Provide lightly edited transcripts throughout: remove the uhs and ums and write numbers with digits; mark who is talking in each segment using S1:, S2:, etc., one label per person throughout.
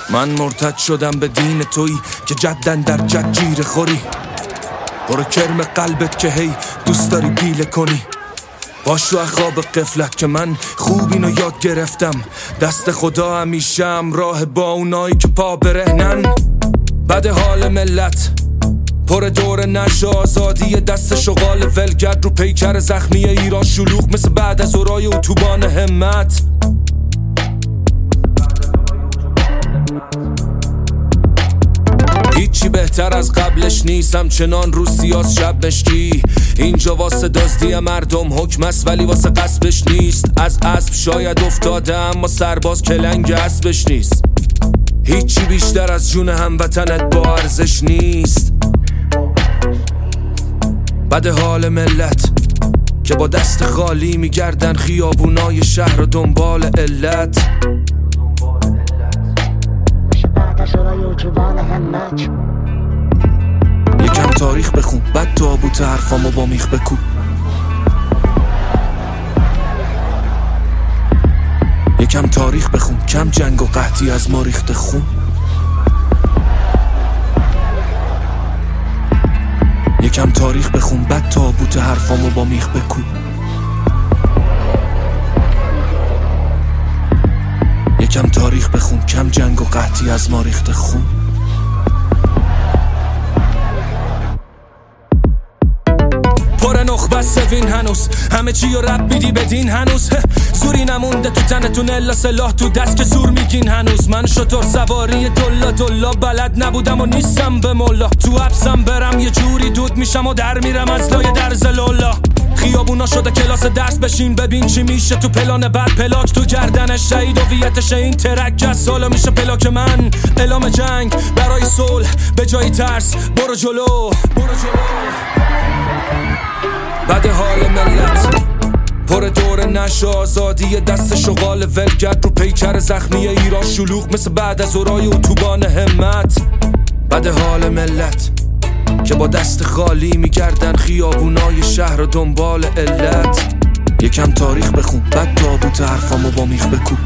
S1: من مرتد شدم به دین تویی که جدن در جد جیر خوری، برو کرم قلبت که هی دوست داری پیله کنی. باش رو خواب قفلت که من خوب اینو یاد گرفتم، دست خدا همیشه همراه با اونایی که پا برهنن. بده حال ملت پر دور نشه آزادی، دست شغال ولگرد رو پیکر زخمی ایران شلوغ مثل بعد از اورای اتوبان همت. هیچی بهتر از قبلش نیست، همچنان رو سیاس شب مشکی. اینجا واسه دزدی مردم حکم است ولی واسه قصبش نیست. از اسب شاید افتاده اما سرباز کلنگ اسبش نیست. هیچی بیشتر از جون هموطنت با ارزش نیست. بده حال ملت که با دست خالی میگردن خیابونای شهر و دنبال علت. یکم تاریخ بخون بعد تابوت حرفامو با میخ بکو. یکم تاریخ بخون کم جنگ و قحطی از ما ریخته خون. یکم تاریخ بخون بعد تابوت حرفامو با میخ بکو. یکم تاریخ بخون کم جنگ و قحطی از ما ریخته خون. پر نخبه سوین هنوز همه چی رو رب میدی بدین هنوز. زوری نمونده تو تنتون الا سلاح تو دست که زور میگین هنوز. من شطور سواری دلا بلد نبودم و نیستم به مولا. تو حبسم برم یه جوری دود میشم و در میرم از لای درز لولا. خیابونا شده کلاس درس بشین ببین چی میشه تو پلان بعد. پلاک تو گردن شهید هویتش این ترک جس حالا میشه پلاک من. اعلام جنگ برای صلح به جای ترس برو جلو. بده حال ملت پر دور نشه آزادی، دست شغال ولگرد رو پیکر زخمی ایران شلوغ مثل بعد از اورای اتوبان همت. بده حال ملت که با دست خالی میگردن خیابونای شهر و دنبال علت. یکم تاریخ بخون بعد تابوت حرفامو با میخ بکو.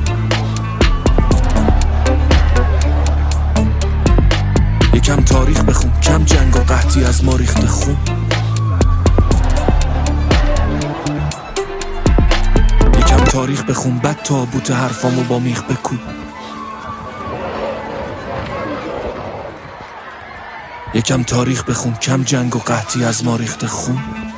S1: یکم تاریخ بخون کم جنگ و قحطی از ما ریخته خون. یکم تاریخ بخون بعد تابوت حرفامو با میخ بکو. یکم تاریخ بخون کم جنگ و قحطی از ما ریخته خون.